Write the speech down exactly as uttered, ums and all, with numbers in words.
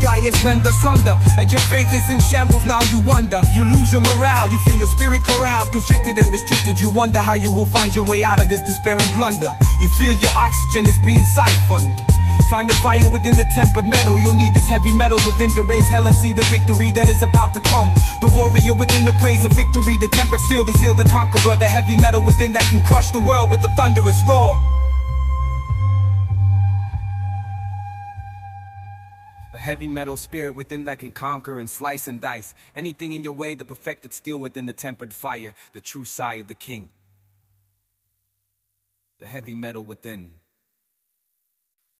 sky is rent asunder, and your faith is in shambles. Now you wonder, you lose your morale, you feel your spirit corralled, constricted and restricted. You wonder how you will find your way out of this despair and blunder. You feel your oxygen is being siphoned. Find the fire within the tempered metal. You'll need this heavy metal within to raise hell and see the victory that is about to come. The warrior within the praise of victory, the tempered steel, the seal, the conqueror. The heavy metal within that can crush the world with the thunderous roar. The heavy metal spirit within that can conquer and slice and dice anything in your way. The perfected steel within the tempered fire, the true side of the king. The heavy metal within.